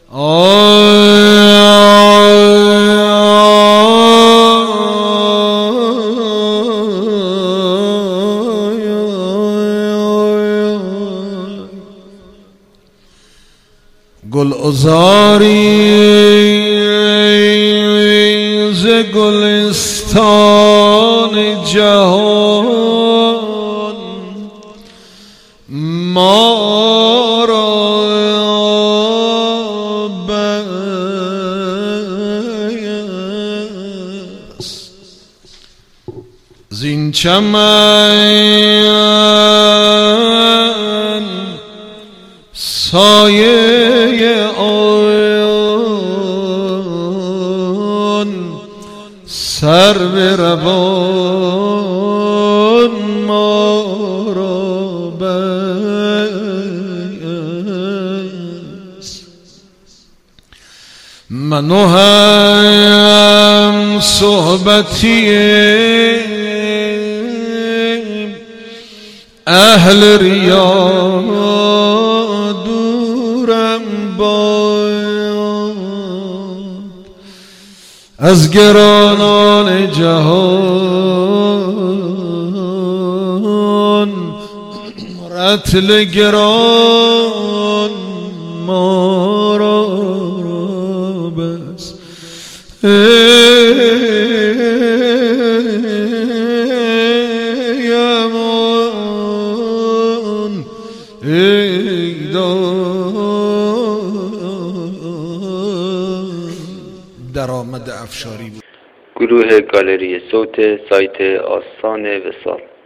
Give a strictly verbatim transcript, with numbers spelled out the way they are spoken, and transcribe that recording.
گل عذاری ز گلستان جهان ما را بس زین چمن سایه آن سر به روان ما را بس من و هم صحبتی اهل ریا دورم باد از گرانان جهان رطل گران ما را بس ایمان ای درآمد افشاری بود. گروه گالری صوت سایت آستان وصال.